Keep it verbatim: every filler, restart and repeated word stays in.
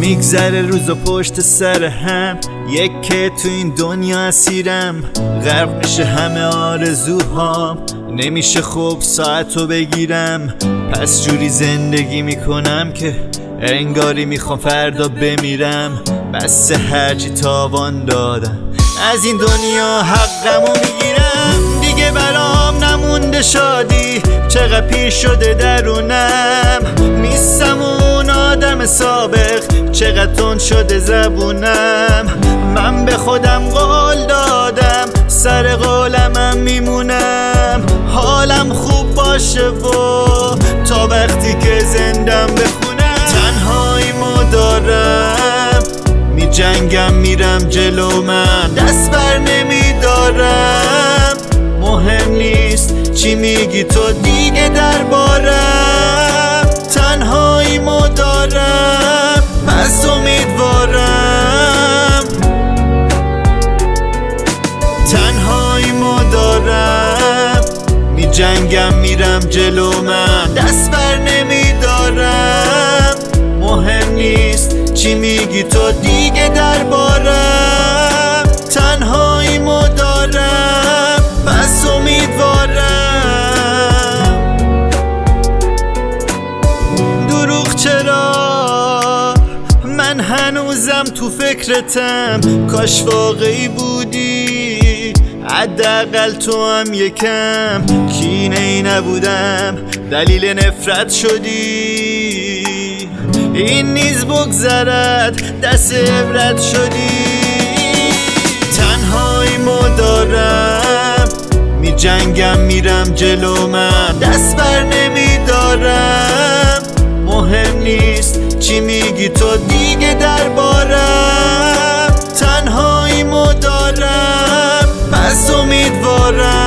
میگذره روز و پشت سر هم، یک که تو این دنیا اسیرم، غرق میشه همه آرزوهام، نمیشه خوب ساعتو بگیرم. پس جوری زندگی میکنم که انگاری میخوام فردا بمیرم. بس هرچی تاوان دادم از این دنیا حقمو میگیرم. دیگه برام نمونده شادی، چقدر پیر شده درونم. نیستم اون آدم سابق، چقدر تند شده زبونم. من به خودم قول دادم، سر قولمم میمونم. حالم خوب باشه و تا وقتی که زندم بخونم. تنهاییمو دارم، می جنگم میرم جلو، من دست بر نمیدارم. مهم نیست چی میگی تو دیگه دربارم. تنهاییمو دارم، پس امیدوارم. تنهاییمو دارم، می جنگم میرم جلو، من دست بر نمیدارم. مهم نیست چی میگی تو دیگه دربارم. تنهاییمو دارم، پس امیدوارم. دروغ چرا؟ من هنوزم تو فکرتم، کاش واقعی بودی. حداقل تو هم یکم کینه ای نبودم، دلیل نفرت شدی. این نیز بگذرد، دست عبرت شدی. تنهاییمو دارم، می جنگم میرم جلو، من دست بر نمیدارم. مهم نیست چی میگی تو دیگه دربارم. تنهاییمو دارم، پس امیدوارم.